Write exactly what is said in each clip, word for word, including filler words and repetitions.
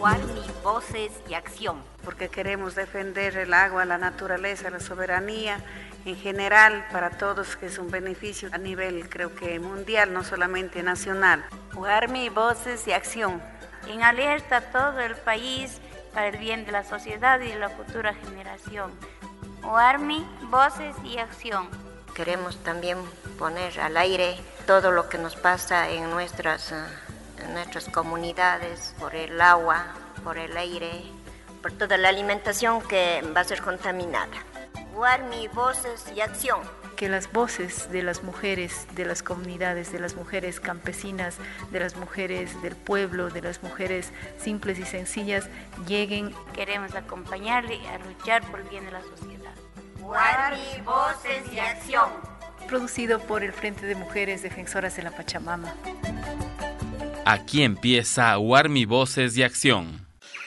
Guarmi, Voces y Acción. Porque queremos defender el agua, la naturaleza, la soberanía en general para todos, que es un beneficio a nivel, creo que mundial, no solamente nacional. Guarmi, Voces y Acción. En alerta a todo el país para el bien de la sociedad y de la futura generación. Guarmi, Voces y Acción. Queremos también poner al aire todo lo que nos pasa en nuestras, en nuestras comunidades, por el agua, por el aire, por toda la alimentación que va a ser contaminada. Guarmi, Voces y Acción. Que las voces de las mujeres, de las comunidades, de las mujeres campesinas, de las mujeres del pueblo, de las mujeres simples y sencillas lleguen. Queremos acompañarle a luchar por el bien de la sociedad. Guarmi, Voces y Acción. Producido por el Frente de Mujeres Defensoras de la Pachamama. Aquí empieza Guarmi, Voces y Acción.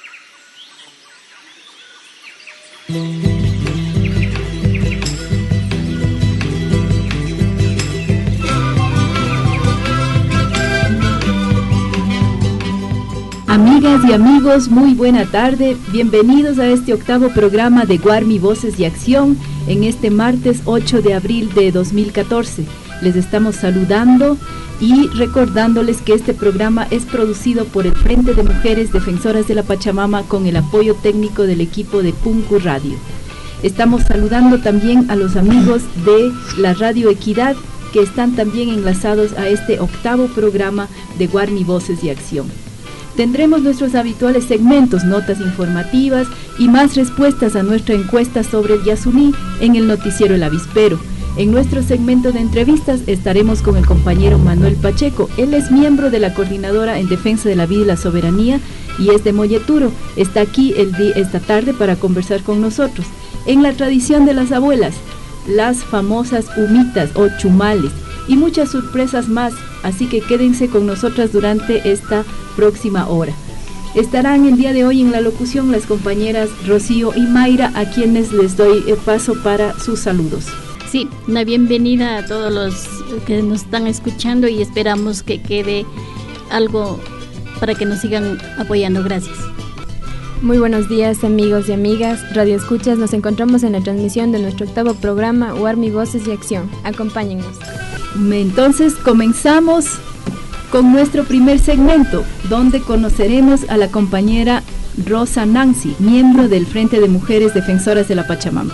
Amigas y amigos, muy buena tarde. Bienvenidos a este octavo programa de Guarmi, Voces y Acción en este martes ocho de abril de dos mil catorce. Les estamos saludando y recordándoles que este programa es producido por el Frente de Mujeres Defensoras de la Pachamama con el apoyo técnico del equipo de Punku Radio. Estamos saludando también a los amigos de la Radio Equidad que están también enlazados a este octavo programa de Guarmi, Voces y Acción. Tendremos nuestros habituales segmentos, notas informativas y más respuestas a nuestra encuesta sobre el Yasuní en el noticiero El Avispero. En nuestro segmento de entrevistas estaremos con el compañero Manuel Pacheco. Él es miembro de la Coordinadora en Defensa de la Vida y la Soberanía y es de Molleturo. Está aquí el día, esta tarde para conversar con nosotros. En la tradición de las abuelas, las famosas humitas o chumales y muchas sorpresas más, así que quédense con nosotras durante esta próxima hora. Estarán el día de hoy en la locución las compañeras Rocío y Mayra, a quienes les doy el paso para sus saludos. Sí, una bienvenida a todos los que nos están escuchando y esperamos que quede algo para que nos sigan apoyando. Gracias. Muy buenos días, amigos y amigas, Radio Escuchas. Nos encontramos en la transmisión de nuestro octavo programa Guarmi, Voces y Acción. Acompáñennos. Entonces comenzamos con nuestro primer segmento, donde conoceremos a la compañera Rosa Nancy, miembro del Frente de Mujeres Defensoras de la Pachamama.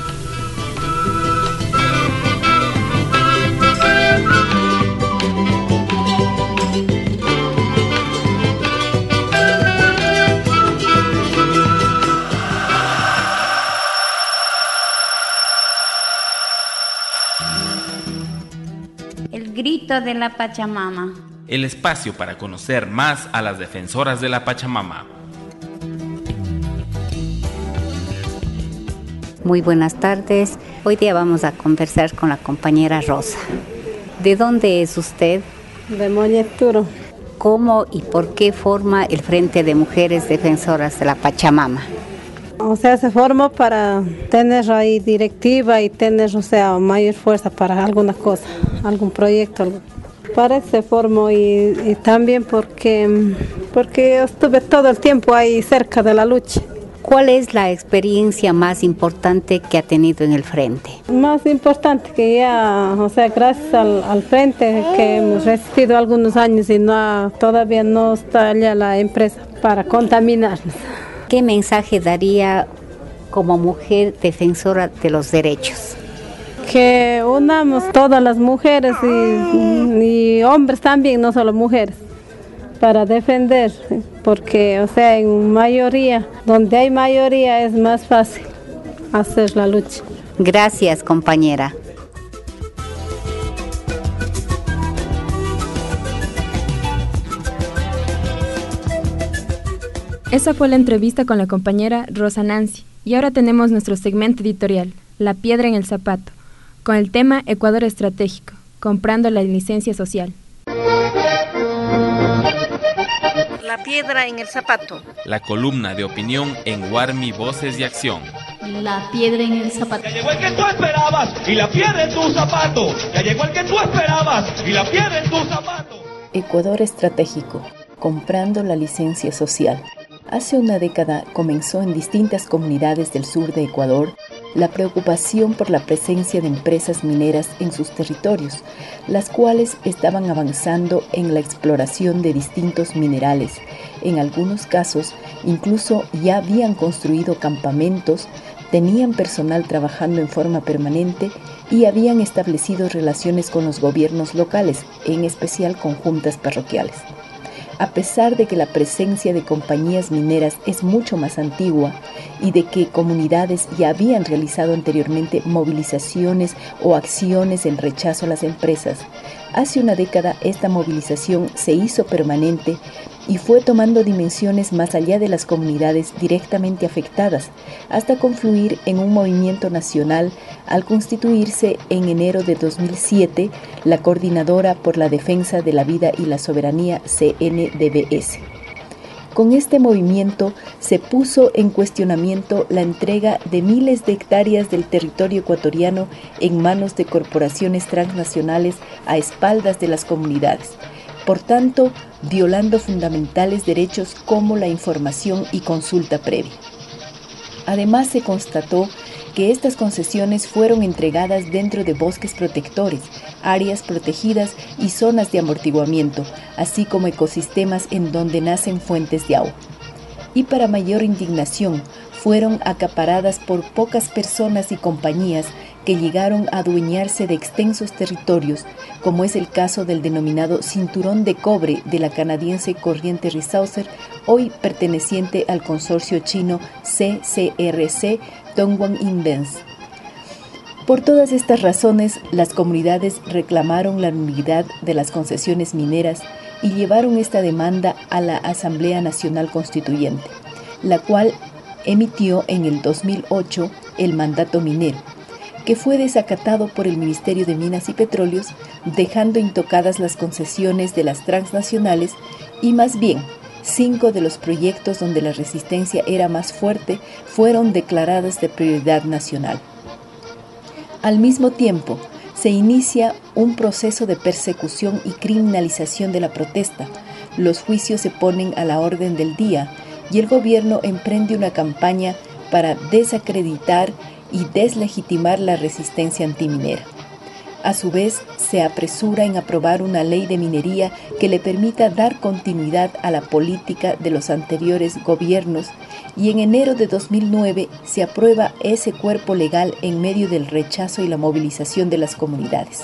El grito de la Pachamama. El espacio para conocer más a las defensoras de la Pachamama. Muy buenas tardes. Hoy día vamos a conversar con la compañera Rosa. ¿De dónde es usted? De Molleturo. ¿Cómo y por qué forma el Frente de Mujeres Defensoras de la Pachamama? O sea, se formó para tener ahí directiva y tener, o sea, mayor fuerza para alguna cosa, algún proyecto. Algo. Para eso se formó y, y también porque, porque estuve todo el tiempo ahí cerca de la lucha. ¿Cuál es la experiencia más importante que ha tenido en el Frente? Más importante que ya, o sea, gracias al, al Frente que hemos resistido algunos años y no ha, todavía no está ya la empresa para contaminarnos. ¿Qué mensaje daría como mujer defensora de los derechos? Que unamos todas las mujeres y, y hombres también, no solo mujeres, para defender, porque, o sea, en mayoría, donde hay mayoría es más fácil hacer la lucha. Gracias, compañera. Esa fue la entrevista con la compañera Rosa Nancy. Y ahora tenemos nuestro segmento editorial, La Piedra en el Zapato, con el tema Ecuador Estratégico, comprando la licencia social. La piedra en el zapato. La columna de opinión en Guarmi, Voces y Acción. La piedra en el zapato. Ya llegó el que tú esperabas y la piedra en tu zapato. Ya llegó el que tú esperabas y la piedra en tu zapato. Ecuador Estratégico, comprando la licencia social. Hace una década comenzó en distintas comunidades del sur de Ecuador la preocupación por la presencia de empresas mineras en sus territorios, las cuales estaban avanzando en la exploración de distintos minerales. En algunos casos, incluso ya habían construido campamentos, tenían personal trabajando en forma permanente y habían establecido relaciones con los gobiernos locales, en especial con juntas parroquiales. A pesar de que la presencia de compañías mineras es mucho más antigua y de que comunidades ya habían realizado anteriormente movilizaciones o acciones en rechazo a las empresas, hace una década esta movilización se hizo permanente y fue tomando dimensiones más allá de las comunidades directamente afectadas, hasta confluir en un movimiento nacional al constituirse en enero de dos mil siete la Coordinadora por la Defensa de la Vida y la Soberanía, C N D B S. Con este movimiento se puso en cuestionamiento la entrega de miles de hectáreas del territorio ecuatoriano en manos de corporaciones transnacionales a espaldas de las comunidades, por tanto, violando fundamentales derechos como la información y consulta previa. Además, se constató que estas concesiones fueron entregadas dentro de bosques protectores, áreas protegidas y zonas de amortiguamiento, así como ecosistemas en donde nacen fuentes de agua. Y para mayor indignación, fueron acaparadas por pocas personas y compañías que llegaron a adueñarse de extensos territorios, como es el caso del denominado Cinturón de Cobre de la canadiense Corriente Resources, hoy perteneciente al consorcio chino C C R C Dongguan Invest. Por todas estas razones, las comunidades reclamaron la nulidad de las concesiones mineras y llevaron esta demanda a la Asamblea Nacional Constituyente, la cual emitió en el dos mil ocho el mandato minero, que fue desacatado por el Ministerio de Minas y Petróleos, dejando intocadas las concesiones de las transnacionales y más bien cinco de los proyectos donde la resistencia era más fuerte fueron declaradas de prioridad nacional. Al mismo tiempo, se inicia un proceso de persecución y criminalización de la protesta. Los juicios se ponen a la orden del día y el gobierno emprende una campaña para desacreditar y deslegitimar la resistencia antiminera. A su vez, se apresura en aprobar una ley de minería que le permita dar continuidad a la política de los anteriores gobiernos, y en enero de dos mil nueve se aprueba ese cuerpo legal en medio del rechazo y la movilización de las comunidades.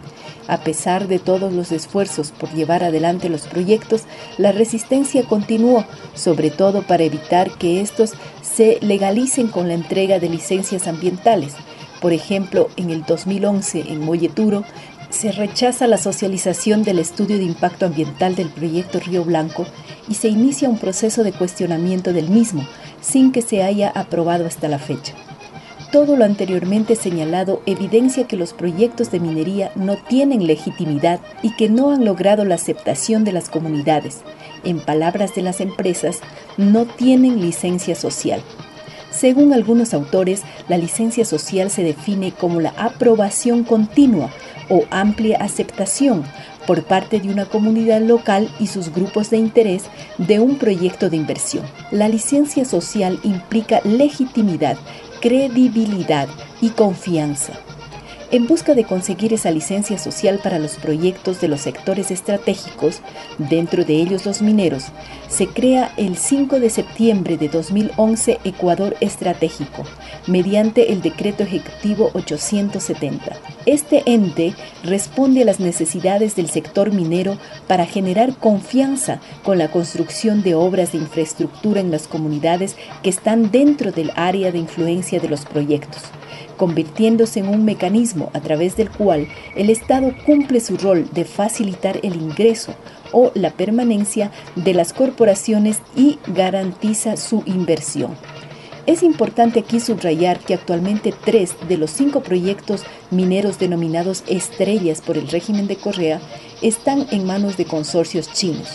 A pesar de todos los esfuerzos por llevar adelante los proyectos, la resistencia continuó, sobre todo para evitar que estos se legalicen con la entrega de licencias ambientales. Por ejemplo, en el dos mil once, en Molleturo, se rechaza la socialización del estudio de impacto ambiental del proyecto Río Blanco y se inicia un proceso de cuestionamiento del mismo, sin que se haya aprobado hasta la fecha. Todo lo anteriormente señalado evidencia que los proyectos de minería no tienen legitimidad y que no han logrado la aceptación de las comunidades. En palabras de las empresas, no tienen licencia social. Según algunos autores, la licencia social se define como la aprobación continua o amplia aceptación por parte de una comunidad local y sus grupos de interés de un proyecto de inversión. La licencia social implica legitimidad, credibilidad y confianza. En busca de conseguir esa licencia social para los proyectos de los sectores estratégicos, dentro de ellos los mineros, se crea el cinco de septiembre de dos mil once Ecuador Estratégico, mediante el Decreto Ejecutivo ochocientos setenta. Este ente responde a las necesidades del sector minero para generar confianza con la construcción de obras de infraestructura en las comunidades que están dentro del área de influencia de los proyectos, convirtiéndose en un mecanismo a través del cual el Estado cumple su rol de facilitar el ingreso o la permanencia de las corporaciones y garantiza su inversión. Es importante aquí subrayar que actualmente tres de los cinco proyectos mineros denominados estrellas por el régimen de Correa están en manos de consorcios chinos,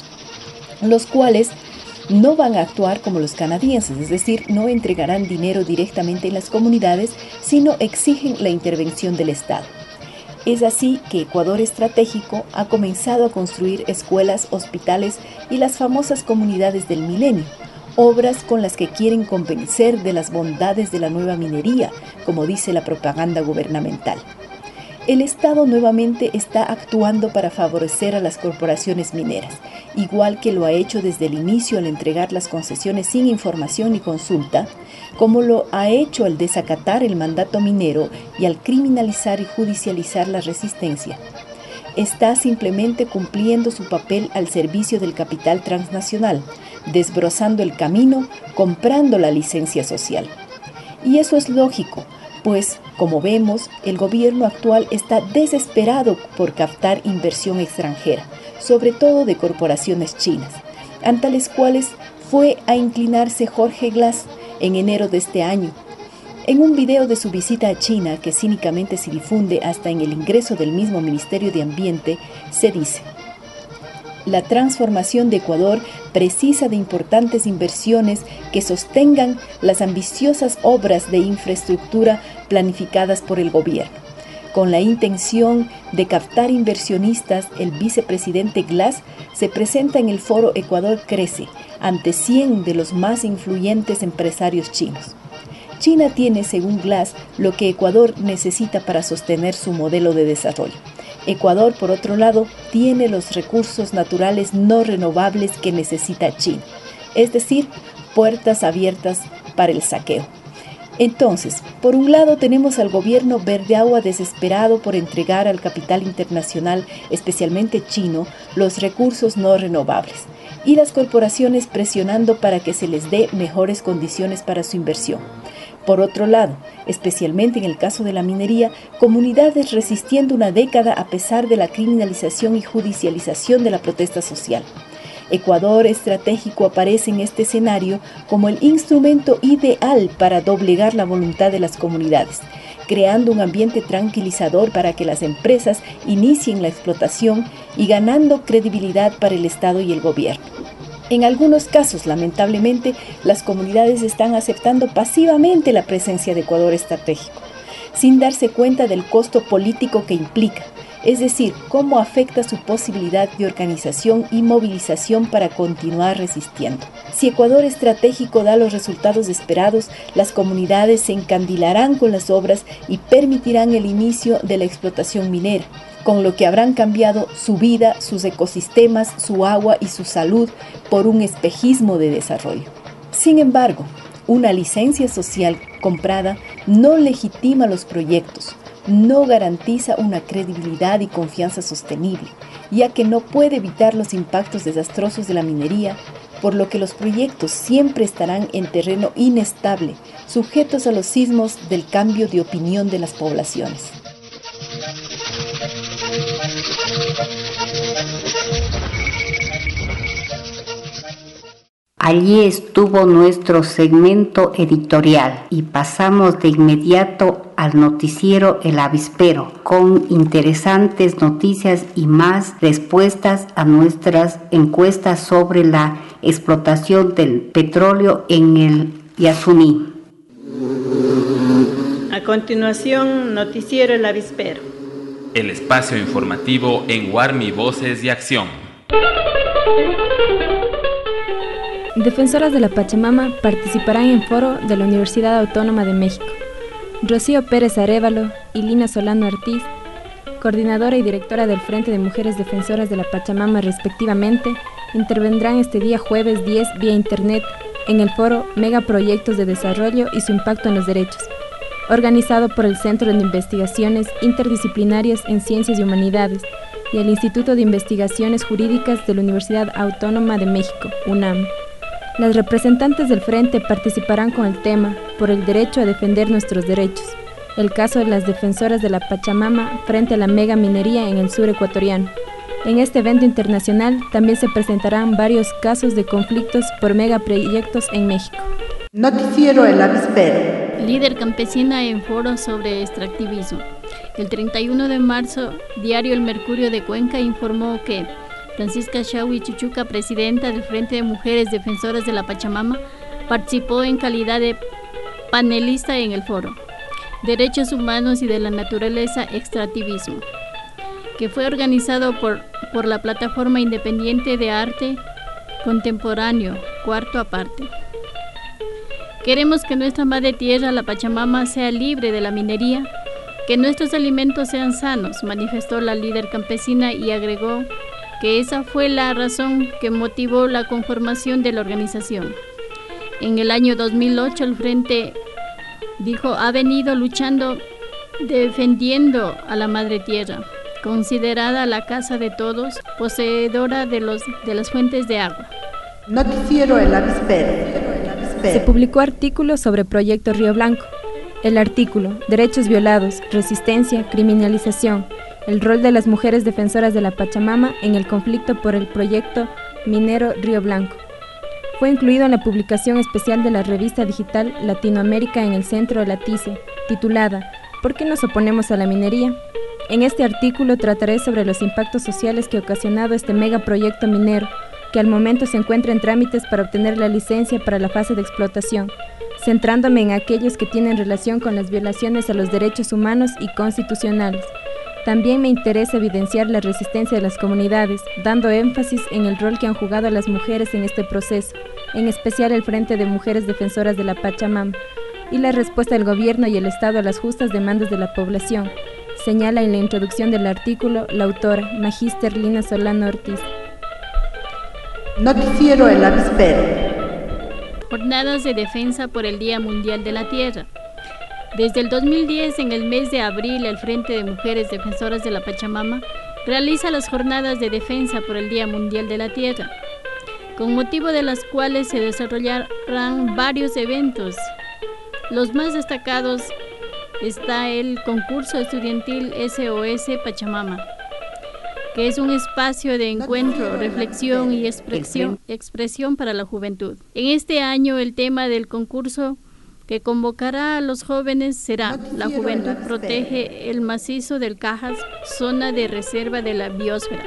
los cuales no van a actuar como los canadienses, es decir, no entregarán dinero directamente en las comunidades, sino exigen la intervención del Estado. Es así que Ecuador Estratégico ha comenzado a construir escuelas, hospitales y las famosas comunidades del milenio, obras con las que quieren convencer de las bondades de la nueva minería, como dice la propaganda gubernamental. El Estado nuevamente está actuando para favorecer a las corporaciones mineras, igual que lo ha hecho desde el inicio al entregar las concesiones sin información ni consulta, como lo ha hecho al desacatar el mandato minero y al criminalizar y judicializar la resistencia. Está simplemente cumpliendo su papel al servicio del capital transnacional, desbrozando el camino, comprando la licencia social. Y eso es lógico, pues, como vemos, el gobierno actual está desesperado por captar inversión extranjera, sobre todo de corporaciones chinas, ante las cuales fue a inclinarse Jorge Glass en enero de este año. En un video de su visita a China, que cínicamente se difunde hasta en el ingreso del mismo Ministerio de Ambiente, se dice: la transformación de Ecuador precisa de importantes inversiones que sostengan las ambiciosas obras de infraestructura planificadas por el gobierno. Con la intención de captar inversionistas, el vicepresidente Glass se presenta en el foro Ecuador Crece ante cien de los más influyentes empresarios chinos. China tiene, según Glass, lo que Ecuador necesita para sostener su modelo de desarrollo. Ecuador, por otro lado, tiene los recursos naturales no renovables que necesita China, es decir, puertas abiertas para el saqueo. Entonces, por un lado tenemos al gobierno verde agua desesperado por entregar al capital internacional, especialmente chino, los recursos no renovables, y las corporaciones presionando para que se les dé mejores condiciones para su inversión. Por otro lado, especialmente en el caso de la minería, comunidades resistiendo una década a pesar de la criminalización y judicialización de la protesta social. Ecuador estratégico aparece en este escenario como el instrumento ideal para doblegar la voluntad de las comunidades, creando un ambiente tranquilizador para que las empresas inicien la explotación y ganando credibilidad para el Estado y el gobierno. En algunos casos, lamentablemente, las comunidades están aceptando pasivamente la presencia de Ecuador estratégico, sin darse cuenta del costo político que implica, es decir, cómo afecta su posibilidad de organización y movilización para continuar resistiendo. Si Ecuador estratégico da los resultados esperados, las comunidades se encandilarán con las obras y permitirán el inicio de la explotación minera, con lo que habrán cambiado su vida, sus ecosistemas, su agua y su salud por un espejismo de desarrollo. Sin embargo, una licencia social comprada no legitima los proyectos, no garantiza una credibilidad y confianza sostenible, ya que no puede evitar los impactos desastrosos de la minería, por lo que los proyectos siempre estarán en terreno inestable, sujetos a los sismos del cambio de opinión de las poblaciones. Allí estuvo nuestro segmento editorial y pasamos de inmediato al noticiero El Avispero, con interesantes noticias y más respuestas a nuestras encuestas sobre la explotación del petróleo en el Yasuní. A continuación, noticiero El Avispero. El espacio informativo en Guarmi Voces de Acción. Defensoras de la Pachamama participarán en foro de la Universidad Autónoma de México. Rocío Pérez Arévalo y Lina Solano Ortiz, coordinadora y directora del Frente de Mujeres Defensoras de la Pachamama respectivamente, intervendrán este día jueves diez vía internet en el foro Megaproyectos de Desarrollo y su impacto en los derechos, organizado por el Centro de Investigaciones Interdisciplinarias en Ciencias y Humanidades y el Instituto de Investigaciones Jurídicas de la Universidad Autónoma de México, UNAM. Las representantes del Frente participarán con el tema Por el derecho a defender nuestros derechos, el caso de las defensoras de la Pachamama frente a la mega minería en el sur ecuatoriano. En este evento internacional también se presentarán varios casos de conflictos por megaproyectos en México. Noticiero El Avispero. Líder campesina en foro sobre extractivismo. El treinta y uno de marzo, diario El Mercurio de Cuenca informó que Francisca Shawi Chuchuca, presidenta del Frente de Mujeres Defensoras de la Pachamama, participó en calidad de panelista en el foro Derechos Humanos y de la Naturaleza Extractivismo, que fue organizado por, por la Plataforma Independiente de Arte Contemporáneo, Cuarto Aparte. Queremos que nuestra madre tierra, la Pachamama, sea libre de la minería, que nuestros alimentos sean sanos, manifestó la líder campesina y agregó que esa fue la razón que motivó la conformación de la organización. En el año dos mil ocho el Frente, dijo, ha venido luchando, defendiendo a la madre tierra, considerada la casa de todos, poseedora de, los, de las fuentes de agua. Noticiero El Avispero. Se publicó artículo sobre Proyecto Río Blanco. El artículo, Derechos violados, resistencia, criminalización, el rol de las mujeres defensoras de la Pachamama en el conflicto por el proyecto minero Río Blanco. Fue incluido en la publicación especial de la revista digital Latinoamérica en el centro de la T I C E, titulada ¿Por qué nos oponemos a la minería? En este artículo trataré sobre los impactos sociales que ha ocasionado este megaproyecto minero, que al momento se encuentra en trámites para obtener la licencia para la fase de explotación, centrándome en aquellos que tienen relación con las violaciones a los derechos humanos y constitucionales. También me interesa evidenciar la resistencia de las comunidades, dando énfasis en el rol que han jugado las mujeres en este proceso, en especial el Frente de Mujeres Defensoras de la Pachamama, y la respuesta del gobierno y el Estado a las justas demandas de la población, señala en la introducción del artículo la autora, Magíster Lina Solano Ortiz. Noticiero El Avispero. Jornadas de defensa por el Día Mundial de la Tierra. Desde el dos mil diez, en el mes de abril, el Frente de Mujeres Defensoras de la Pachamama realiza las jornadas de defensa por el Día Mundial de la Tierra, con motivo de las cuales se desarrollarán varios eventos. Los más destacados está el concurso estudiantil S O S Pachamama, que es un espacio de encuentro, reflexión y expresión, expresión para la juventud. En este año el tema del concurso que convocará a los jóvenes será La juventud protege el macizo del Cajas, zona de reserva de la biosfera,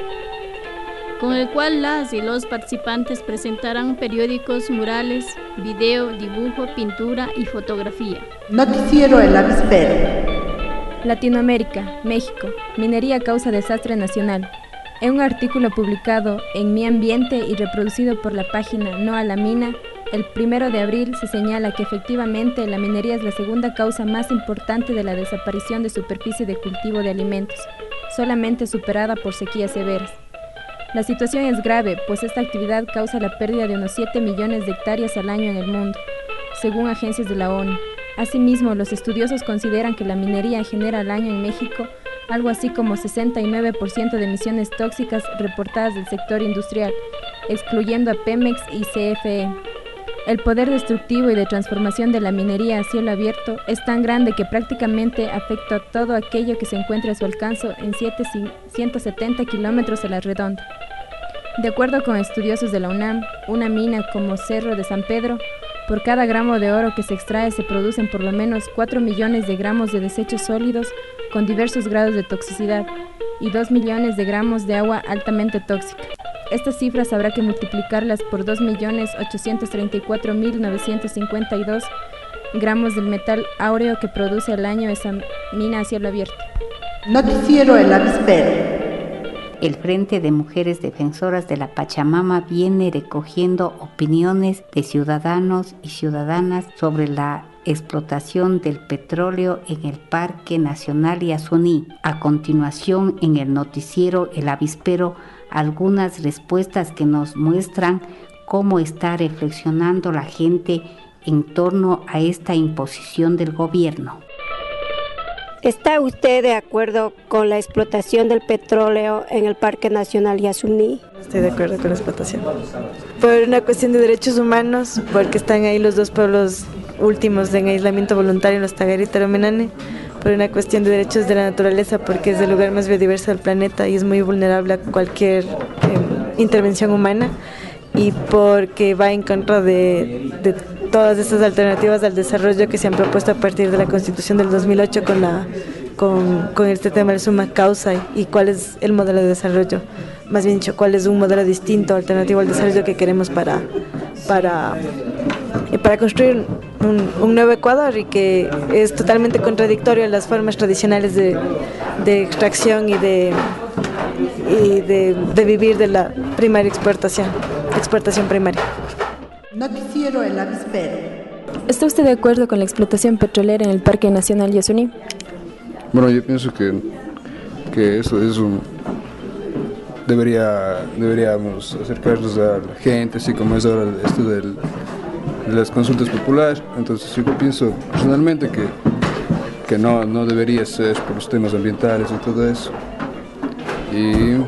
con el cual las y los participantes presentarán periódicos, murales, video, dibujo, pintura y fotografía. Noticiero El Avispero. Latinoamérica, México, minería causa desastre nacional. En un artículo publicado en Mi Ambiente y reproducido por la página No a la Mina, el primero de abril se señala que efectivamente la minería es la segunda causa más importante de la desaparición de superficie de cultivo de alimentos, solamente superada por sequías severas. La situación es grave, pues esta actividad causa la pérdida de unos siete millones de hectáreas al año en el mundo, según agencias de la ONU. Asimismo, los estudiosos consideran que la minería genera al año en México algo así como sesenta y nueve por ciento de emisiones tóxicas reportadas del sector industrial, excluyendo a Pemex y C F E. El poder destructivo y de transformación de la minería a cielo abierto es tan grande que prácticamente afecta a todo aquello que se encuentra a su alcance en ciento setenta kilómetros a la redonda. De acuerdo con estudiosos de la UNAM, una mina como Cerro de San Pedro, por cada gramo de oro que se extrae se producen por lo menos cuatro millones de gramos de desechos sólidos con diversos grados de toxicidad y dos millones de gramos de agua altamente tóxica. Estas cifras habrá que multiplicarlas por dos millones ochocientos treinta y cuatro mil novecientos cincuenta y dos gramos del metal áureo que produce al año esa mina a cielo abierto. Noticiero El Avispero. El Frente de Mujeres Defensoras de la Pachamama viene recogiendo opiniones de ciudadanos y ciudadanas sobre la explotación del petróleo en el Parque Nacional Yasuní. A continuación, en el noticiero El Avispero, algunas respuestas que nos muestran cómo está reflexionando la gente en torno a esta imposición del gobierno. ¿Está usted de acuerdo con la explotación del petróleo en el Parque Nacional Yasuní? Estoy de acuerdo con la explotación. Por una cuestión de derechos humanos, porque están ahí los dos pueblos últimos en aislamiento voluntario, los Tagarí y Taromenane. Por una cuestión de derechos de la naturaleza, porque es el lugar más biodiverso del planeta y es muy vulnerable a cualquier eh, intervención humana. Y porque va en contra de, de todas estas alternativas al desarrollo que se han propuesto a partir de la Constitución del dos mil ocho con, la, con, con este tema de suma causa y, y cuál es el modelo de desarrollo, más bien dicho, cuál es un modelo distinto, alternativo al desarrollo que queremos para, para, para construir un, un nuevo Ecuador y que es totalmente contradictorio a las formas tradicionales de, de extracción y de... y de, de vivir de la primaria exportación, exportación primaria. Noticiero El Avispero. ¿Está usted de acuerdo con la explotación petrolera en el Parque Nacional Yasuní? Bueno, yo pienso que, que eso es un... Debería, deberíamos acercarnos a la gente, así como es ahora esto del, de las consultas populares. Entonces yo pienso personalmente que, que no, no debería ser por los temas ambientales y todo eso. Y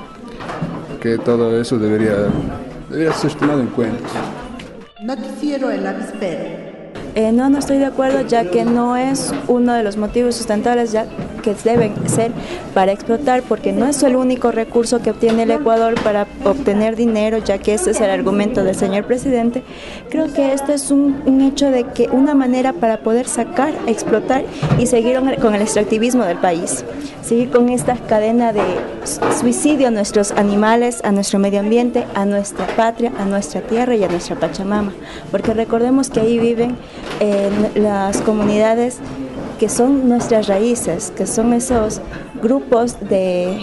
que todo eso debería, debería ser tomado en cuenta. Noticiero El Avispero. Eh, no, no estoy de acuerdo, ya que no es uno de los motivos sustentables ya que deben ser para explotar, porque no es el único recurso que obtiene el Ecuador para obtener dinero, ya que ese es el argumento del señor presidente. Creo que este es un, un hecho de que una manera para poder sacar, explotar y seguir con el extractivismo del país, seguir con esta cadena de suicidio a nuestros animales, a nuestro medio ambiente, a nuestra patria, a nuestra tierra y a nuestra Pachamama, porque recordemos que ahí viven eh, las comunidades que son nuestras raíces, que son esos grupos de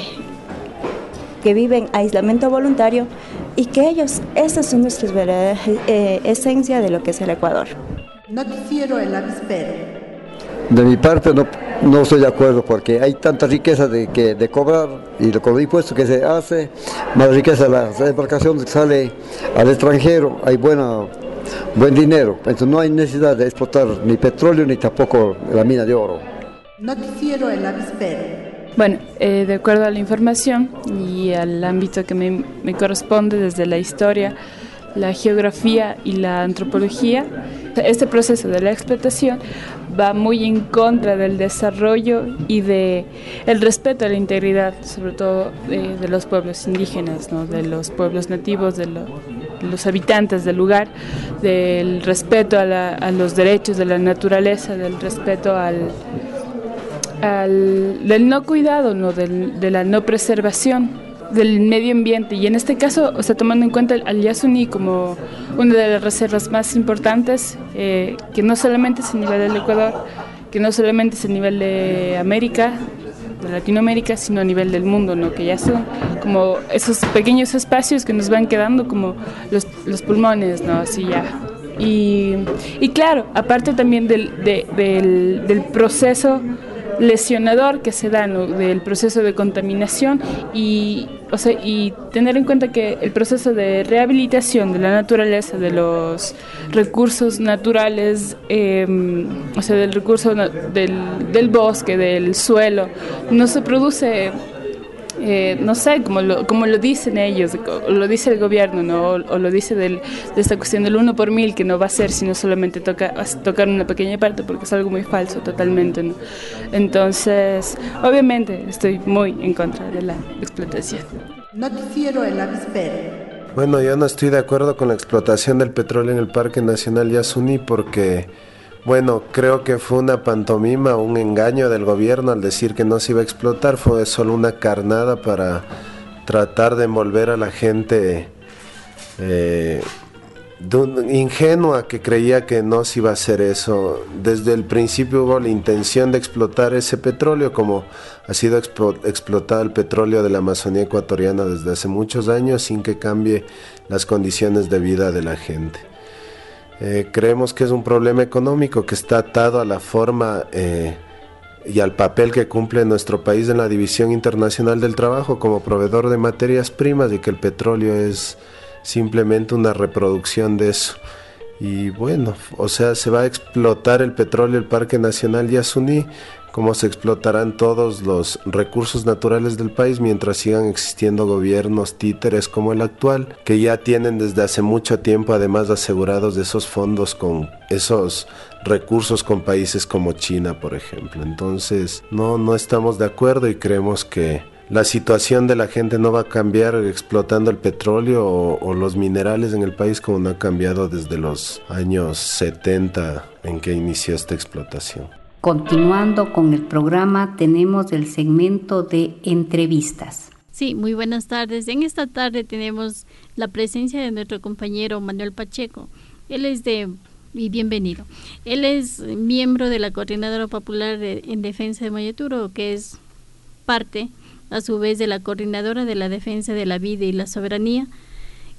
que viven aislamiento voluntario y que ellos, esas son nuestras verdaderas eh, esencia de lo que es el Ecuador. Noticiero El Avispero. De mi parte no, no estoy de acuerdo, porque hay tanta riqueza de, que, de cobrar, y con los impuestos que se hace, más riqueza la embarcación que sale al extranjero, hay buena, buen dinero, entonces no hay necesidad de explotar ni petróleo ni tampoco la mina de oro. Noticiero El Avispero. Bueno, eh, de acuerdo a la información y al ámbito que me, me corresponde desde la historia, la geografía y la antropología, este proceso de la explotación va muy en contra del desarrollo y de el respeto a la integridad, sobre todo de, de los pueblos indígenas, ¿no? De los pueblos nativos, de, lo, de los habitantes del lugar, del respeto a, la, a los derechos de la naturaleza, del respeto al, al del no cuidado, ¿no? Del, de la no preservación del medio ambiente, y en este caso, o sea, tomando en cuenta al Yasuní como una de las reservas más importantes, eh, que no solamente es a nivel del Ecuador, que no solamente es a nivel de América, de Latinoamérica, sino a nivel del mundo, ¿no? Que ya son como esos pequeños espacios que nos van quedando como los, los pulmones, ¿no? Así ya. Y, y claro, aparte también del, de, del, del proceso lesionador que se da, ¿no? Del proceso de contaminación y, o sea, y tener en cuenta que el proceso de rehabilitación de la naturaleza, de los recursos naturales, eh, o sea, del recurso del, del bosque, del suelo, no se produce, eh, no sé, como lo, como lo dicen ellos, o lo dice el gobierno, ¿no? O, o lo dice del, de esta cuestión del uno por mil, que no va a ser sino solamente toca, tocar una pequeña parte, porque es algo muy falso totalmente, ¿no? Entonces, obviamente estoy muy en contra de la explotación. Noticiero El Avispero. Bueno, yo no estoy de acuerdo con la explotación del petróleo en el Parque Nacional Yasuní porque, bueno, creo que fue una pantomima, un engaño del gobierno al decir que no se iba a explotar. Fue solo una carnada para tratar de envolver a la gente eh, de un, ingenua, que creía que no se iba a hacer eso. Desde el principio hubo la intención de explotar ese petróleo, como ha sido expo, explotado el petróleo de la Amazonía ecuatoriana desde hace muchos años, sin que cambie las condiciones de vida de la gente. Eh, creemos que es un problema económico que está atado a la forma eh, y al papel que cumple nuestro país en la División Internacional del Trabajo como proveedor de materias primas, y que el petróleo es simplemente una reproducción de eso. Y bueno, o sea, se va a explotar el petróleo del Parque Nacional Yasuní, como se explotarán todos los recursos naturales del país mientras sigan existiendo gobiernos títeres como el actual, que ya tienen desde hace mucho tiempo además asegurados de esos fondos con esos recursos con países como China, por ejemplo. Entonces, no, no estamos de acuerdo y creemos que la situación de la gente no va a cambiar explotando el petróleo o, o los minerales en el país, como no ha cambiado desde los años setenta en que inició esta explotación. Continuando con el programa, tenemos el segmento de entrevistas. Sí, muy buenas tardes. En esta tarde tenemos la presencia de nuestro compañero Manuel Pacheco. Él es de, y bienvenido, él es miembro de la Coordinadora Popular de, en Defensa de Mayaturo, que es parte, a su vez, de la Coordinadora de la Defensa de la Vida y la Soberanía,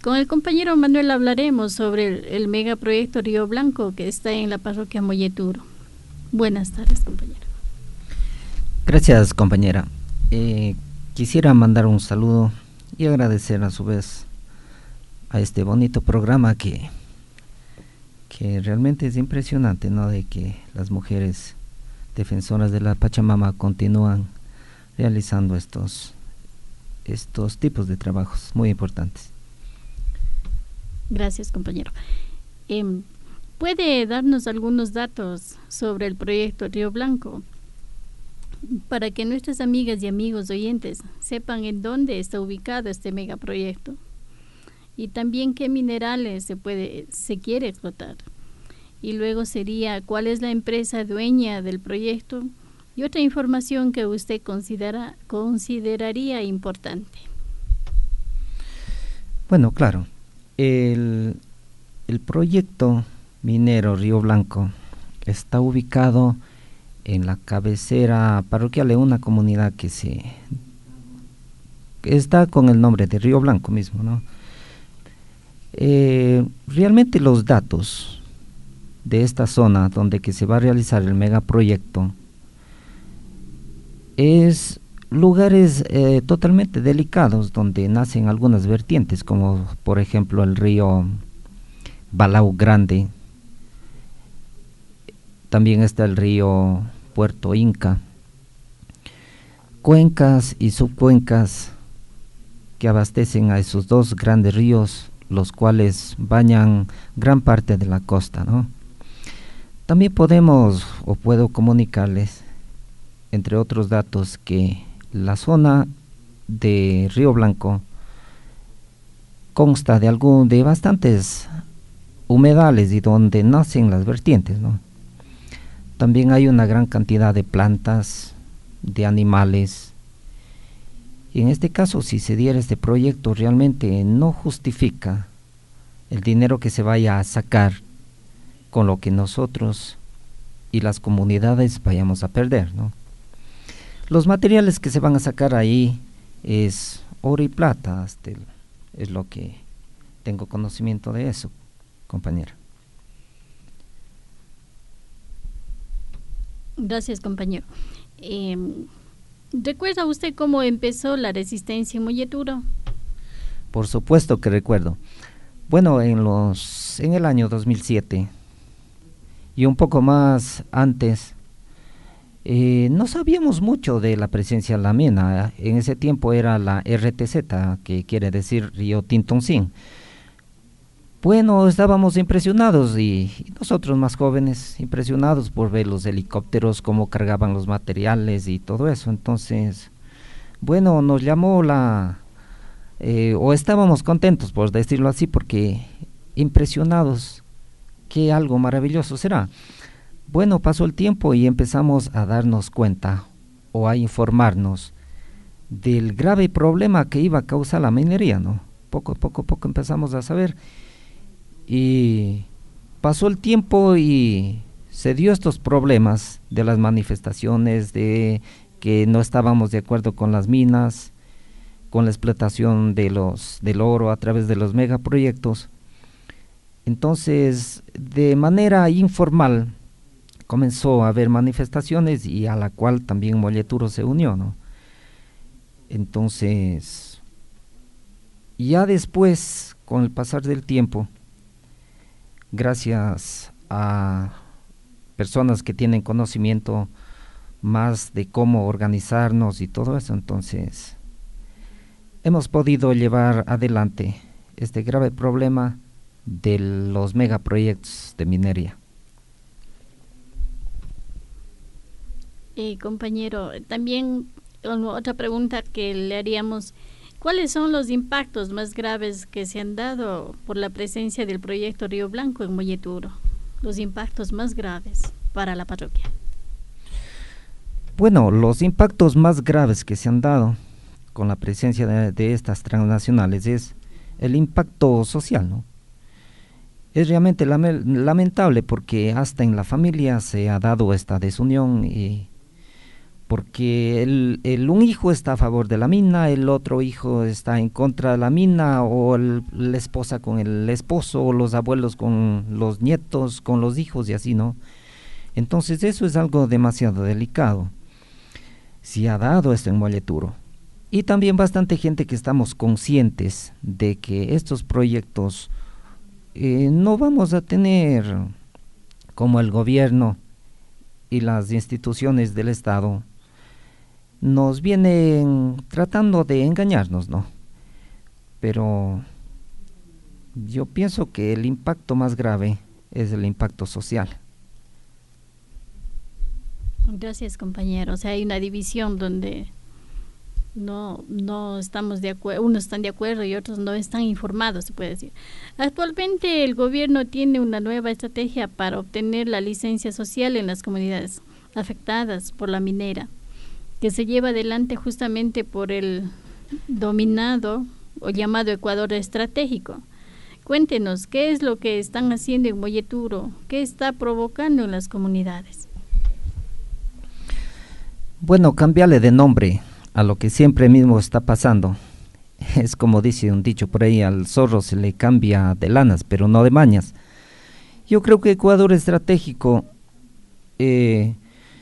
Con el compañero Manuel hablaremos sobre el, el megaproyecto Río Blanco que está en la parroquia Molleturo. Buenas tardes, compañero. Gracias, compañera. Eh, quisiera mandar un saludo y agradecer a su vez a este bonito programa que, que realmente es impresionante, ¿no? De que las mujeres defensoras de la Pachamama continúan realizando estos, estos tipos de trabajos muy importantes. Gracias, compañero. Eh, ¿Puede darnos algunos datos sobre el proyecto Río Blanco para que nuestras amigas y amigos oyentes sepan en dónde está ubicado este megaproyecto y también qué minerales se puede se quiere explotar? Y luego sería cuál es la empresa dueña del proyecto y otra información que usted considera consideraría importante. Bueno, claro. El, el proyecto minero Río Blanco está ubicado en la cabecera parroquial de una comunidad que se que está con el nombre de Río Blanco mismo, ¿no? Eh, realmente los datos de esta zona donde que se va a realizar el megaproyecto es lugares eh, totalmente delicados donde nacen algunas vertientes, como por ejemplo el río Balau Grande, también está el río Puerto Inca, cuencas y subcuencas que abastecen a esos dos grandes ríos, los cuales bañan gran parte de la costa, ¿no? También podemos o puedo comunicarles, entre otros datos, que la zona de Río Blanco consta de algún, de bastantes humedales y donde nacen las vertientes, ¿no? También hay una gran cantidad de plantas, de animales. Y en este caso, si se diera este proyecto, realmente no justifica el dinero que se vaya a sacar con lo que nosotros y las comunidades vayamos a perder, ¿no? Los materiales que se van a sacar ahí es oro y plata, hasta el, es lo que tengo conocimiento de eso, compañera. Gracias, compañero. Eh, ¿Recuerda usted cómo empezó la resistencia en Molleturo? Por supuesto que recuerdo. Bueno, en los en el año dos mil siete y un poco más antes, Eh, no sabíamos mucho de la presencia de la mina. En ese tiempo era la R T Z, que quiere decir Río Tintoncín. Bueno, estábamos impresionados y, y nosotros más jóvenes impresionados por ver los helicópteros, cómo cargaban los materiales y todo eso. Entonces, bueno, nos llamó la, eh, o estábamos contentos por decirlo así, porque impresionados que algo maravilloso será. Bueno, pasó el tiempo y empezamos a darnos cuenta o a informarnos del grave problema que iba a causar la minería, ¿no? Poco a poco, poco empezamos a saber. Y pasó el tiempo y se dio estos problemas de las manifestaciones, de que no estábamos de acuerdo con las minas, con la explotación de los, del oro a través de los megaproyectos. Entonces, de manera informal, comenzó a haber manifestaciones y a la cual también Molleturo se unió, ¿no? Entonces, ya después, con el pasar del tiempo, gracias a personas que tienen conocimiento más de cómo organizarnos y todo eso, entonces hemos podido llevar adelante este grave problema de los megaproyectos de minería. Eh, compañero, también otra pregunta que le haríamos: ¿cuáles son los impactos más graves que se han dado por la presencia del proyecto Río Blanco en Molleturo? Los impactos más graves para la parroquia. Bueno, los impactos más graves que se han dado con la presencia de, de estas transnacionales es el impacto social, ¿no? Es realmente lame, lamentable porque hasta en la familia se ha dado esta desunión y porque el, el un hijo está a favor de la mina, el otro hijo está en contra de la mina, o el, la esposa con el esposo, o los abuelos con los nietos, con los hijos y así, ¿no? Entonces eso es algo demasiado delicado. Si ha dado esto en Molleturo. Y también bastante gente que estamos conscientes de que estos proyectos eh, no vamos a tener, como el gobierno y las instituciones del Estado nos vienen tratando de engañarnos, ¿no? Pero yo pienso que el impacto más grave es el impacto social. Gracias, compañero. O sea, hay una división donde no no estamos de acuerdo, unos están de acuerdo y otros no están informados, se puede decir. Actualmente el gobierno tiene una nueva estrategia para obtener la licencia social en las comunidades afectadas por la minera, que se lleva adelante justamente por el dominado o llamado Ecuador estratégico. Cuéntenos, ¿qué es lo que están haciendo en Molleturo? ¿Qué está provocando en las comunidades? Bueno, cambiarle de nombre a lo que siempre mismo está pasando. Es como dice un dicho por ahí, al zorro se le cambia de lanas, pero no de mañas. Yo creo que Ecuador estratégico eh,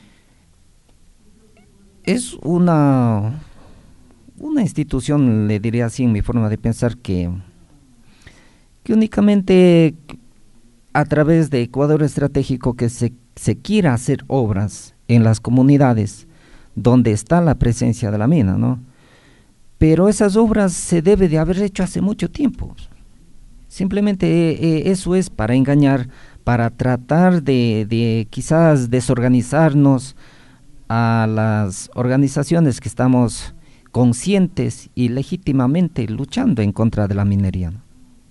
es una, una institución, le diré así en mi forma de pensar, que, que únicamente a través de Ecuador estratégico que se, se quiera hacer obras en las comunidades donde está la presencia de la mina, ¿no? Pero esas obras se debe de haber hecho hace mucho tiempo. Simplemente eh, eso es para engañar, para tratar de, de quizás desorganizarnos a las organizaciones que estamos conscientes y legítimamente luchando en contra de la minería, ¿no?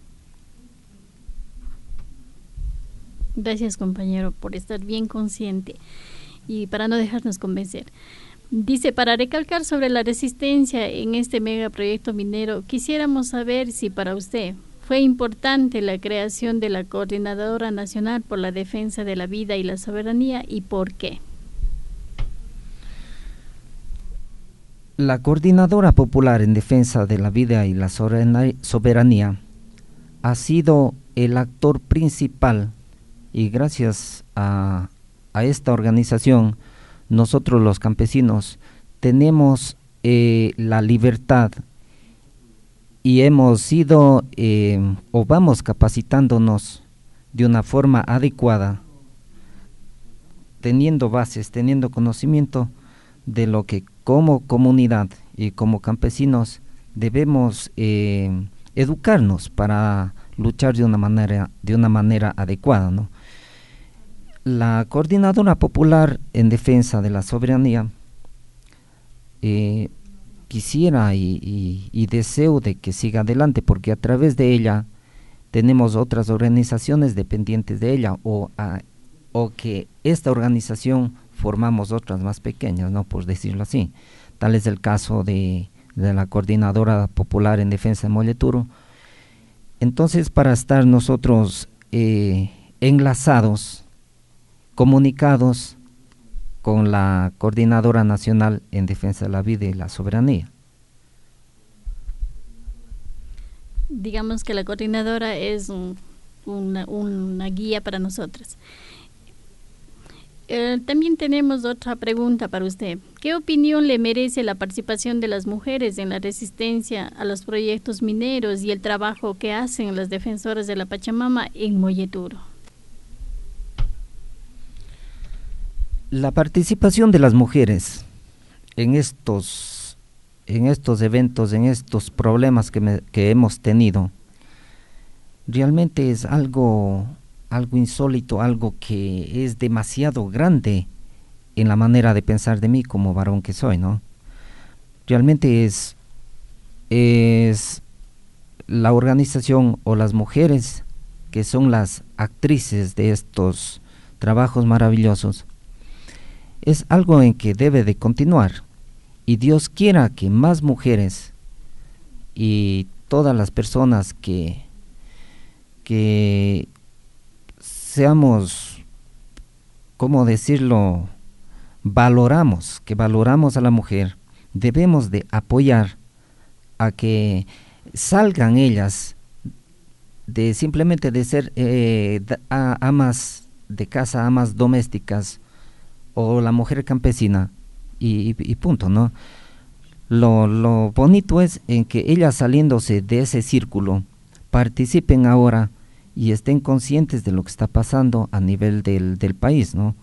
Gracias, compañero, por estar bien consciente y para no dejarnos convencer. Dice, para recalcar sobre la resistencia en este megaproyecto minero, quisiéramos saber si para usted fue importante la creación de la Coordinadora Nacional por la Defensa de la Vida y la Soberanía, y por qué. La Coordinadora Popular en Defensa de la Vida y la Soberanía ha sido el actor principal, y gracias a, a esta organización nosotros los campesinos tenemos eh, la libertad y hemos ido eh, o vamos capacitándonos de una forma adecuada, teniendo bases, teniendo conocimiento de lo que como comunidad y como campesinos debemos eh, educarnos para luchar de una manera de una manera adecuada, ¿no? La Coordinadora Popular en Defensa de la Soberanía eh, quisiera y, y, y deseo de que siga adelante, porque a través de ella tenemos otras organizaciones dependientes de ella, o, a, o que esta organización formamos otras más pequeñas, ¿no?, por decirlo así. Tal es el caso de, de la Coordinadora Popular en Defensa de Molleturo. Entonces, para estar nosotros eh, enlazados, comunicados con la Coordinadora Nacional en Defensa de la Vida y la Soberanía. Digamos que la coordinadora es un, una, una guía para nosotros. Eh, también tenemos otra pregunta para usted. ¿Qué opinión le merece la participación de las mujeres en la resistencia a los proyectos mineros y el trabajo que hacen las defensoras de la Pachamama en Molleturo? La participación de las mujeres en estos, en estos eventos, en estos problemas que, me, que hemos tenido, realmente es algo, algo insólito, algo que es demasiado grande en la manera de pensar de mí como varón que soy, ¿no? Realmente es, es la organización o las mujeres que son las actrices de estos trabajos maravillosos. Es algo en que debe de continuar, y Dios quiera que más mujeres y todas las personas que, que seamos, ¿cómo decirlo?, valoramos, que valoramos a la mujer, debemos de apoyar a que salgan ellas de simplemente de ser eh, a, amas de casa, amas domésticas o la mujer campesina y, y, y punto, ¿no? Lo, lo bonito es en que ellas saliéndose de ese círculo participen ahora y estén conscientes de lo que está pasando a nivel del, del país, ¿no?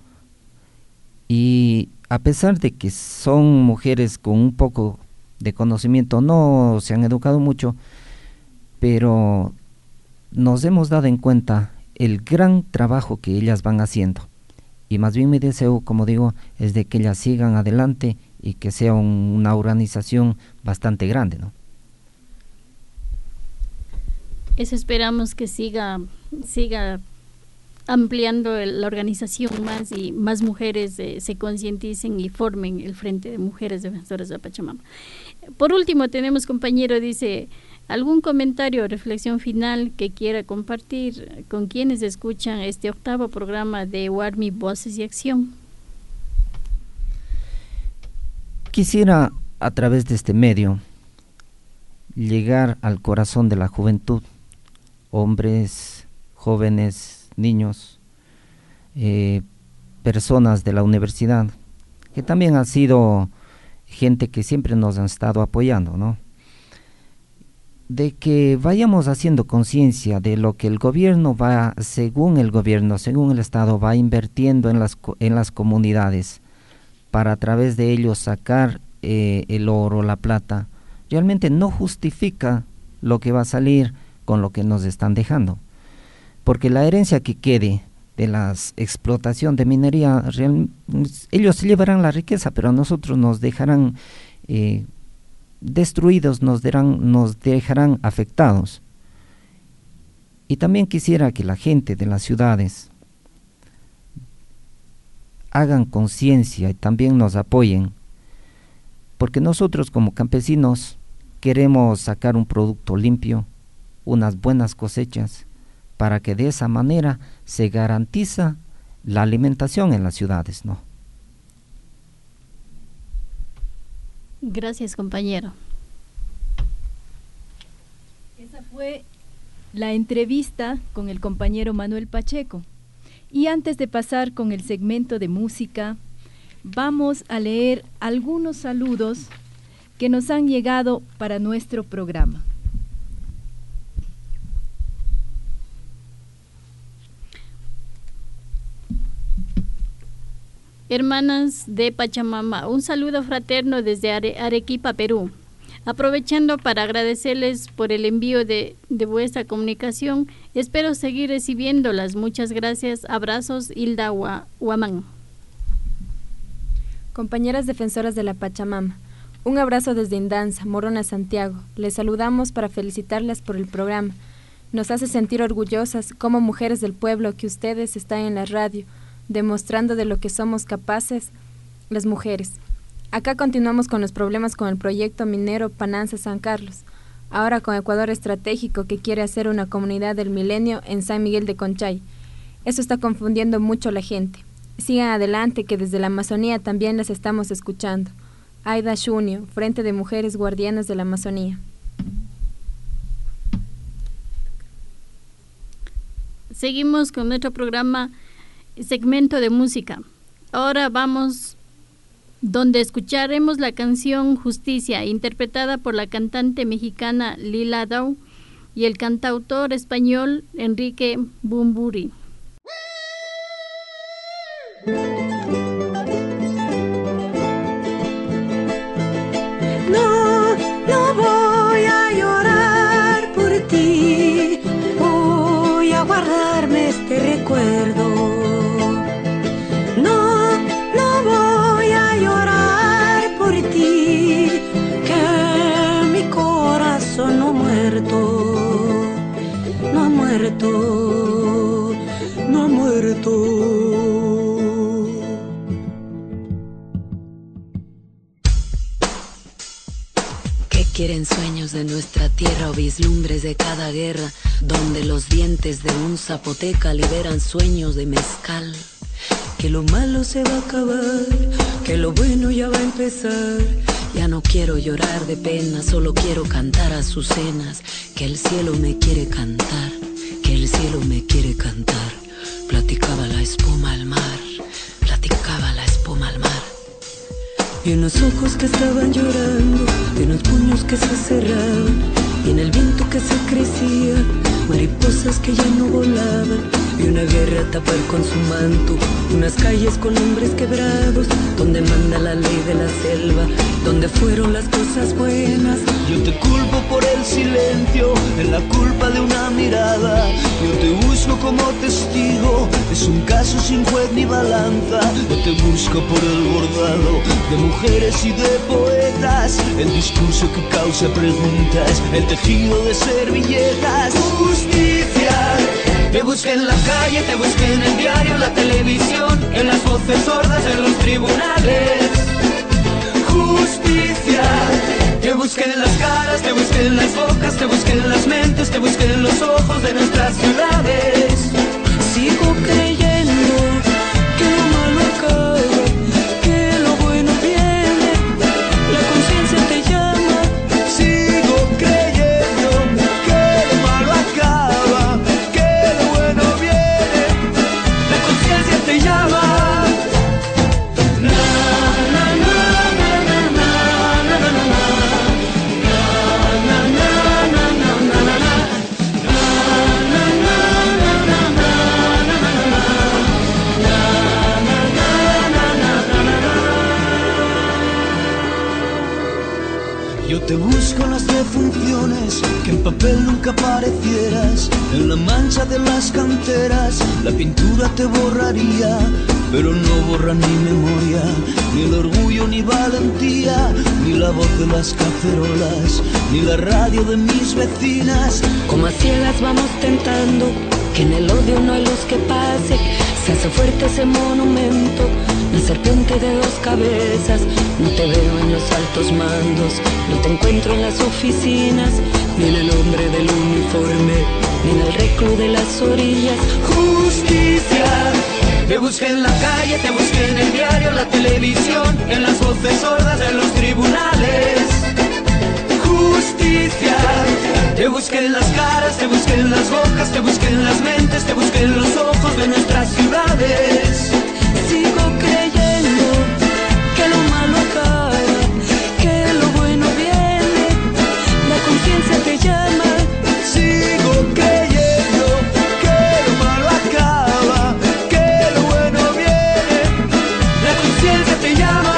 Y a pesar de que son mujeres con un poco de conocimiento, no se han educado mucho, pero nos hemos dado en cuenta el gran trabajo que ellas van haciendo. Y más bien mi deseo, como digo, es de que ellas sigan adelante y que sea un, una organización bastante grande, ¿no? Eso esperamos que siga, siga ampliando el, la organización más y más mujeres eh, se concienticen y formen el Frente de Mujeres Defensoras de la Pachamama. Por último, tenemos compañero, dice, ¿algún comentario o reflexión final que quiera compartir con quienes escuchan este octavo programa de Guarmi Voces y Acción? Quisiera, a través de este medio, llegar al corazón de la juventud, hombres, jóvenes, niños, eh, personas de la universidad, que también han sido gente que siempre nos han estado apoyando, ¿no? De que vayamos haciendo conciencia de lo que el gobierno va, según el gobierno, según el Estado, va invirtiendo en las, en las comunidades, para a través de ellos sacar eh, el oro, la plata. Realmente no justifica lo que va a salir con lo que nos están dejando, porque la herencia que quede de la explotación de minería, real, ellos se llevarán la riqueza, pero a nosotros nos dejarán eh, destruidos, nos dejarán, nos dejarán afectados. Y también quisiera que la gente de las ciudades hagan conciencia y también nos apoyen, porque nosotros como campesinos queremos sacar un producto limpio, unas buenas cosechas, para que de esa manera se garantiza la alimentación en las ciudades, ¿no? Gracias, compañero. Esa fue la entrevista con el compañero Manuel Pacheco. Y antes de pasar con el segmento de música, vamos a leer algunos saludos que nos han llegado para nuestro programa. Hermanas de Pachamama, un saludo fraterno desde Are- Arequipa, Perú. Aprovechando para agradecerles por el envío de, de vuestra comunicación, espero seguir recibiéndolas. Muchas gracias. Abrazos, Hilda Huamán. Compañeras defensoras de la Pachamama, un abrazo desde Indanza, Morona, Santiago. Les saludamos para felicitarlas por el programa. Nos hace sentir orgullosas como mujeres del pueblo que ustedes están en la radio, demostrando de lo que somos capaces las mujeres. Acá continuamos con los problemas con el proyecto minero Pananza San Carlos, ahora con Ecuador Estratégico que quiere hacer una comunidad del milenio en San Miguel de Conchay. Eso está confundiendo mucho a la gente. Sigan adelante que desde la Amazonía también las estamos escuchando. Aida Junio, Frente de Mujeres Guardianas de la Amazonía. Seguimos con nuestro programa segmento de música. Ahora vamos donde escucharemos la canción Justicia, interpretada por la cantante mexicana Lila Dowd y el cantautor español Enrique Bumburi. No, no voy a llorar por ti, voy a guardarme este recuerdo. No ha muerto, no ha muerto, no ha muerto. ¿Qué quieren sueños de nuestra tierra o vislumbres de cada guerra, donde los dientes de un zapoteca liberan sueños de mezcal? que lo malo se va a acabar, que lo bueno ya va a empezar. Ya no quiero llorar de pena, solo quiero cantar azucenas, que el cielo me quiere cantar, que el cielo me quiere cantar. Platicaba la espuma al mar, platicaba la espuma al mar. Y unos ojos que estaban llorando, y unos puños que se cerraban, y en el viento que se crecía, mariposas que ya no volaban, y una guerra a tapar con su manto, unas calles con hombres quebrados, donde manda la ley de la selva, donde fueron las cosas buenas. Yo te culpo por el silencio, en la culpa de una mirada. Yo te busco como testigo, es un caso sin juez ni balanza. Yo te busco por el bordado de mujeres y de poetas, el discurso que causa preguntas, el tejido de servilletas. Justicia, te busqué en la calle, te busqué en el diario, la televisión, en las voces sordas, en los tribunales. Justicia, te busqué en las caras, te busqué en las bocas, te busqué en las mentes, te busqué en los ojos de nuestras ciudades. Sigo creyendo que lo malo acaba, que lo bueno viene, la conciencia te llama. Sigo creyendo que lo malo acaba, que lo bueno viene, la conciencia te llama. Yo te busco en las defunciones, que en papel nunca aparecieras, en la mancha de las canteras, la pintura te borraría, pero no borra ni memoria, ni el orgullo ni valentía, ni la voz de las cacerolas, ni la radio de mis vecinas. Como a ciegas vamos tentando, que en el odio no hay luz que pase, se hace fuerte ese monumento, la serpiente de dos cabezas. No te veo en los altos mandos, no te encuentro en las oficinas, ni en el hombre del uniforme, ni en el reclu de las orillas. Justicia, te busqué en la calle, te busqué en el diario, la televisión, en las voces sordas, en los tribunales. Justicia, te busqué en las caras, te busqué en las bocas, te busqué en las mentes, te busqué en los ojos de nuestras ciudades. Sigo creyendo que lo malo acaba, que lo bueno viene, la conciencia te llama. Sigo creyendo que lo malo acaba, que lo bueno viene, la conciencia te llama.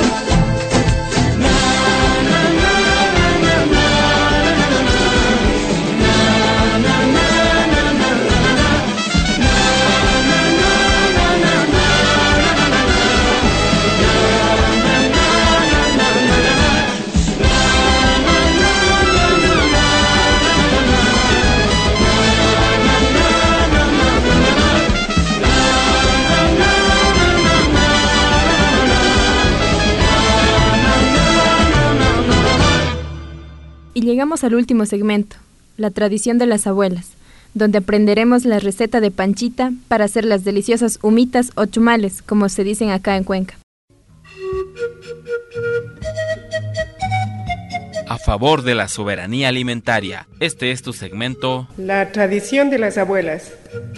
Y llegamos al último segmento, la tradición de las abuelas, donde aprenderemos la receta de Panchita para hacer las deliciosas humitas o chumales, como se dicen acá en Cuenca. A favor de la soberanía alimentaria, este es tu segmento La tradición de las abuelas.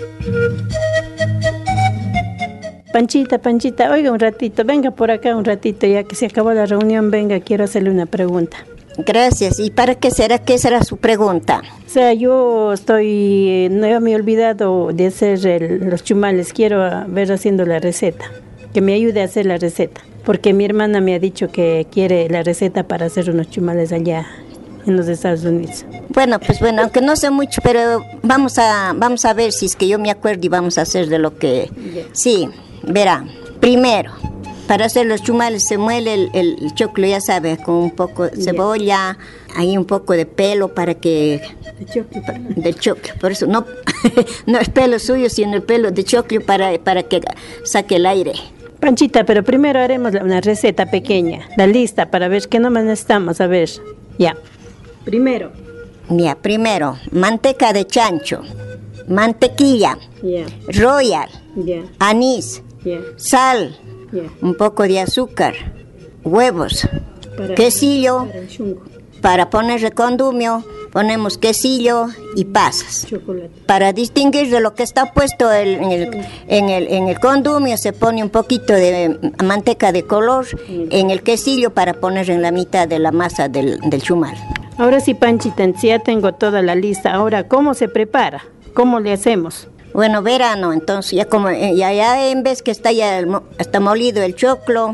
Panchita, Panchita, oiga un ratito, venga por acá un ratito, ya que se acabó la reunión, venga, quiero hacerle una pregunta. Gracias. ¿Y para qué será? ¿Qué será su pregunta? O sea, yo estoy, no me he olvidado de hacer el, los chumales, quiero ver haciendo la receta, que me ayude a hacer la receta, porque mi hermana me ha dicho que quiere la receta para hacer unos chumales allá en los Estados Unidos. Bueno, pues bueno, aunque no sé mucho, pero vamos a, vamos a ver si es que yo me acuerdo y vamos a hacer de lo que... Yeah. Sí, verá, primero... Para hacer los chumales se muele el, el choclo, ya sabes, con un poco de cebolla, hay un poco de pelo para que... De choclo. Para, de choclo, por eso no, no es pelo suyo, sino el pelo de choclo para, para que saque el aire. Panchita, pero primero haremos una receta pequeña, la lista, para ver qué nomás necesitamos, a ver. Ya. Primero. Ya, primero, manteca de chancho, mantequilla, yeah. royal, yeah. anís, yeah. sal, yeah. un poco de azúcar, huevos, para, quesillo, para, para poner el condumio, ponemos quesillo y pasas. Chocolate. Para distinguir de lo que está puesto el, en, el, en, el, en el condumio, se pone un poquito de manteca de color yeah. en el quesillo para poner en la mitad de la masa del, del chumal. Ahora sí, Panchita, ya tengo toda la lista. Ahora, ¿cómo se prepara? ¿Cómo le hacemos? Bueno, verano, entonces ya como ya, ya en vez que está ya el, está molido el choclo,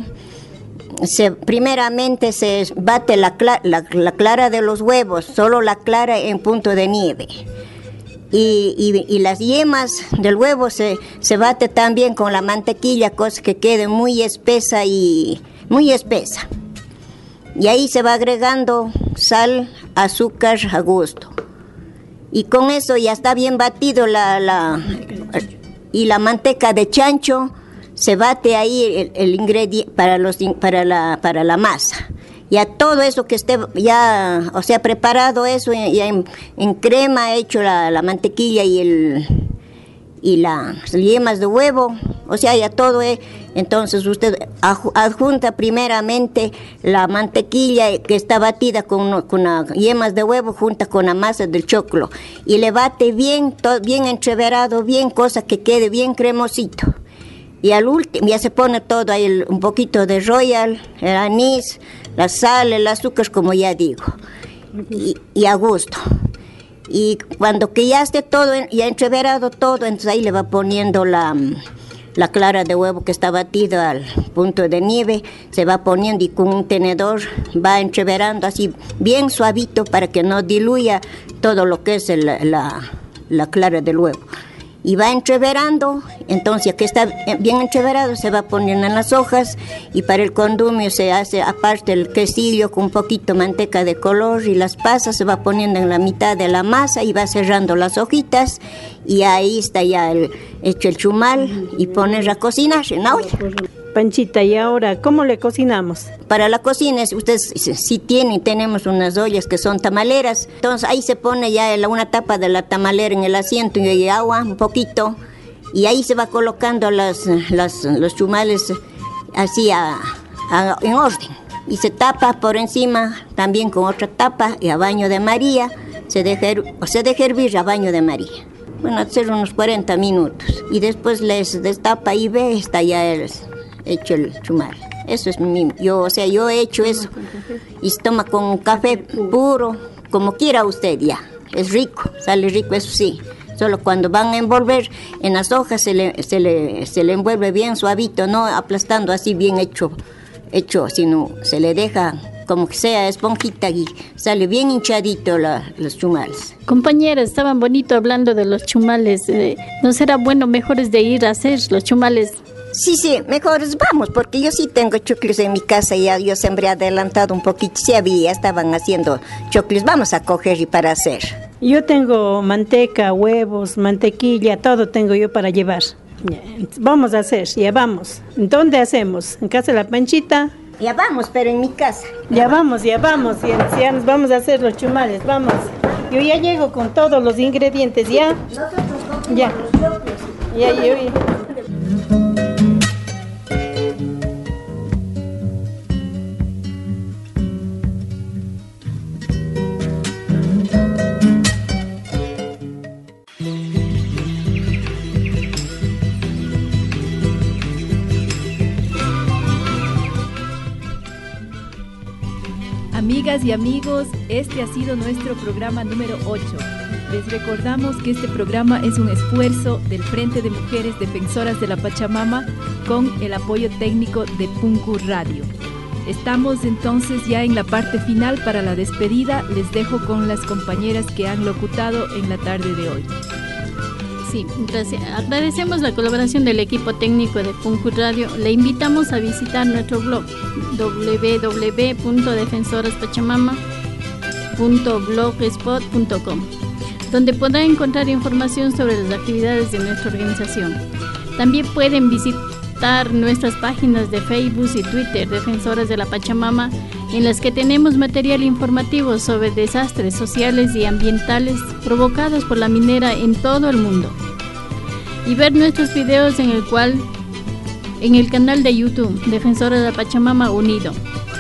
se, primeramente se bate la, la, la clara de los huevos, solo la clara en punto de nieve. Y, y, y las yemas del huevo se, se bate también con la mantequilla, cosa que quede muy espesa y muy espesa. Y ahí se va agregando sal, azúcar a gusto. Y con eso ya está bien batido la, la y la manteca de chancho se bate ahí el, el ingrediente para los para la para la masa. Ya todo eso que esté ya, o sea, preparado eso ya en, en crema, hecho la, la mantequilla y el y las yemas de huevo, o sea, ya todo es. Entonces usted adjunta primeramente la mantequilla que está batida con, con las yemas de huevo junta con la masa del choclo y le bate bien, todo bien entreverado, bien, cosa que quede bien cremosito. Y al último ya se pone todo ahí, el, un poquito de royal, el anís, la sal, el azúcar, como ya digo, y, y a gusto. Y cuando que ya esté todo, ya entreverado todo, entonces ahí le va poniendo la, la clara de huevo que está batida al punto de nieve, se va poniendo y con un tenedor va entreverando así bien suavito para que no diluya todo lo que es el, la, la clara del huevo. Y va entreverando, entonces que está bien entreverado se va poniendo en las hojas y para el condumio se hace aparte el quesillo con un poquito de manteca de color y las pasas se va poniendo en la mitad de la masa y va cerrando las hojitas y ahí está ya el, hecho el chumal y poner a cocinar en la olla. Panchita, ¿y ahora cómo le cocinamos? Para la cocina, ustedes si tienen, tenemos unas ollas que son tamaleras, entonces ahí se pone ya una tapa de la tamalera en el asiento y agua, un poquito, y ahí se va colocando las, las, los chumales así a, a, en orden, y se tapa por encima también con otra tapa y a baño de María, se deja, o se deja hervir a baño de María. Bueno, hacer unos cuarenta minutos, y después les destapa y ve, está ya el... hecho el chumal. Eso es mi, yo, o sea, yo he hecho eso y se toma con café puro, como quiera usted ya. Es rico, sale rico, eso sí. Solo cuando van a envolver en las hojas se le, se le, se le envuelve bien suavito, no aplastando así bien hecho, hecho, sino se le deja como que sea esponjita y sale bien hinchadito la, los chumales. Compañera, estaban bonito hablando de los chumales. Eh, ¿No será bueno mejores de ir a hacer los chumales? Sí, sí, mejor vamos, porque yo sí tengo choclos en mi casa y ya yo siempre he adelantado un poquito, sí había, estaban haciendo choclos, vamos a coger y para hacer. Yo tengo manteca, huevos, mantequilla, todo tengo yo para llevar. Vamos a hacer, ya vamos. ¿Dónde hacemos? ¿En casa de la Panchita? Ya vamos, pero en mi casa. Ya vamos, ya vamos, ya, ya nos vamos a hacer los chumales, vamos. Yo ya llego con todos los ingredientes, ¿ya? Nosotros cogemos ya. los choclos. Ya, yo ya. Amigas y amigos, este ha sido nuestro programa número ocho. Les recordamos que este programa es un esfuerzo del Frente de Mujeres Defensoras de la Pachamama con el apoyo técnico de Punku Radio. Estamos entonces ya en la parte final para la despedida. Les dejo con las compañeras que han locutado en la tarde de hoy. Sí, gracias. Agradecemos la colaboración del equipo técnico de Punku Radio. Le invitamos a visitar nuestro blog doble u doble u doble u punto defensoras pachamama punto blogspot punto com, donde podrá encontrar información sobre las actividades de nuestra organización. También pueden visitar nuestras páginas de Facebook y Twitter, Defensoras de la Pachamama, en las que tenemos material informativo sobre desastres sociales y ambientales provocados por la minera en todo el mundo. Y ver nuestros videos en el cual en el canal de YouTube Defensora de la Pachamama Unido.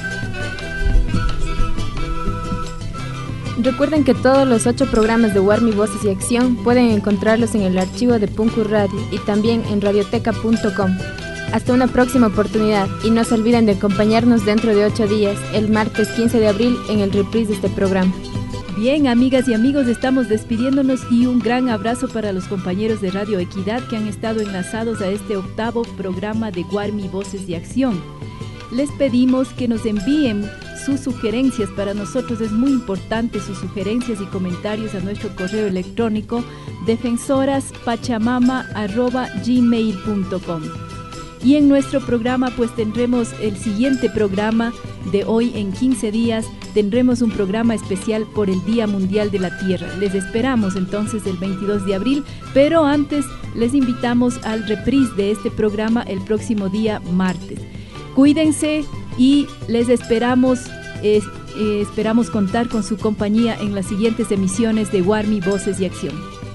Recuerden que todos los ocho programas de Warmi Voces y Acción pueden encontrarlos en el archivo de Punku Radio y también en radioteca punto com. Hasta una próxima oportunidad y no se olviden de acompañarnos dentro de ocho días, el martes quince de abril, en el reprise de este programa. Bien, amigas y amigos, estamos despidiéndonos y un gran abrazo para los compañeros de Radio Equidad que han estado enlazados a este octavo programa de Warmi Voces y Acción. Les pedimos que nos envíen sus sugerencias. Para nosotros es muy importante sus sugerencias y comentarios a nuestro correo electrónico defensoraspachamama arroba gmail punto com. Y en nuestro programa pues tendremos el siguiente programa de hoy en quince días. Tendremos un programa especial por el Día Mundial de la Tierra. Les esperamos entonces el veintidós de abril, pero antes les invitamos al reprise de este programa el próximo día martes. Cuídense y les esperamos, eh, eh, esperamos contar con su compañía en las siguientes emisiones de Warmi Voces y Acción.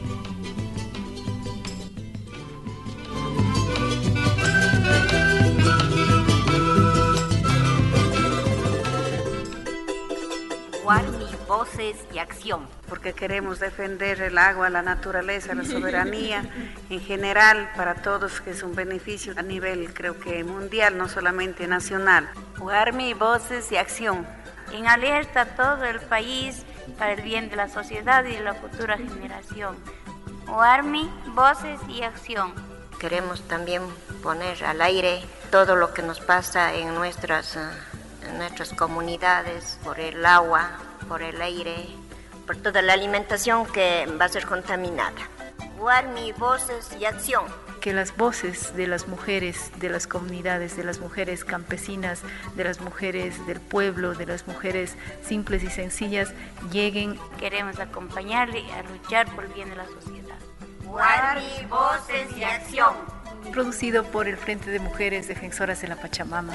Warmi Voces y Acción, porque queremos defender el agua, la naturaleza, la soberanía en general para todos, que es un beneficio a nivel, creo que mundial, no solamente nacional. Warmi Voces y Acción, en alerta a todo el país para el bien de la sociedad y de la futura generación. Warmi Voces y Acción. Queremos también poner al aire todo lo que nos pasa en nuestras en nuestras comunidades, por el agua, por el aire, por toda la alimentación que va a ser contaminada. Warmi Voces y Acción. Que las voces de las mujeres de las comunidades, de las mujeres campesinas, de las mujeres del pueblo, de las mujeres simples y sencillas lleguen. Queremos acompañarle a luchar por el bien de la sociedad. Warmi Voces y Acción. Producido por el Frente de Mujeres Defensoras de la Pachamama.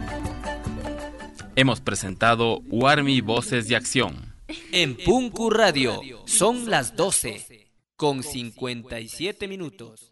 Hemos presentado Warmi Voces y Acción. En Punku Radio son las doce con cincuenta y siete minutos.